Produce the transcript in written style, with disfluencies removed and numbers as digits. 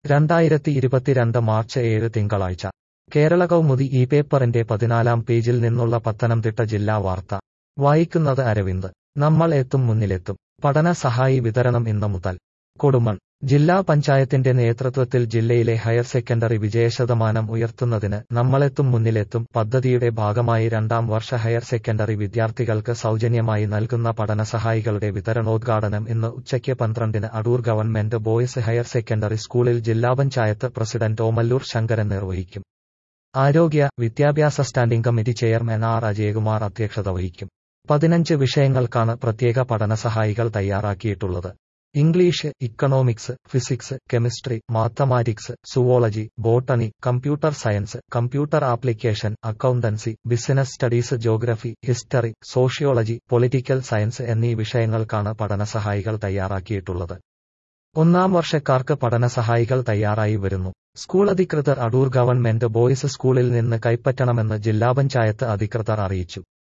2022 March 7 തിങ്കളാഴ്ച കേരള കൗമുദി ഈ പേപ്പറിന്റെ 14-ാം പേജിൽ നിന്നുള്ള പത്തനംതിട്ട ജില്ലാ വാർത്ത വായിക്കുന്നത് അരവിന്ദ്. നമ്മൾ എത്തും മുന്നിലെത്തും. പഠന സഹായി വിതരണം ഇന്ന് മുതൽ. കൊടുമൺ ജില്ലാ പഞ്ചായത്തിന്റെ നേതൃത്വത്തിൽ ജില്ലയിലെ ഹയർ സെക്കൻഡറി വിജയശതമാനം ഉയർത്തുന്നതിന് നമ്മളെത്തും മുന്നിലെത്തും പദ്ധതിയുടെ ഭാഗമായി 2ാം വർഷ ഹയർ സെക്കൻഡറി വിദ്യാർത്ഥികൾക്ക് സൗജന്യമായി നൽകുന്ന പഠനസഹായികളുടെ വിതരണോദ്ഘാടനം ഇന്ന് ഉച്ചയ്ക്ക് 12-ന് Adoor government boys higher secondary സ്കൂളിൽ ജില്ലാ പഞ്ചായത്ത് പ്രസിഡന്റ് ഓമല്ലൂർ ശങ്കരൻ നിർവഹിക്കും. ആരോഗ്യ വിദ്യാഭ്യാസ standing committee chairman R Ajayakumar അധ്യക്ഷത വഹിക്കും. 15 വിഷയങ്ങൾക്കാണ് പ്രത്യേക പഠനസഹായികൾ തയ്യാറാക്കിയിട്ടുള്ളത്. English, economics, physics, chemistry, mathematics, zoology, botany, computer science, computer application, accountancy, business studies, geography, history, sociology, political science എന്നീ വിഷയങ്ങൾക്കാണ് പഠനസഹായികൾ തയ്യാറാക്കിയിട്ടുള്ളത്. 1ാം വർഷക്കാർക്ക് പഠനസഹായികൾ തയ്യാറായി വരുന്നു. സ്കൂൾ അധികൃതർ അടൂർ ഗവൺമെന്റ് ബോയ്സ് സ്കൂളിൽ നിന്ന് കൈപ്പറ്റണമെന്ന് ജില്ലാ പഞ്ചായത്ത് അധികൃതർ അറിയിച്ചു.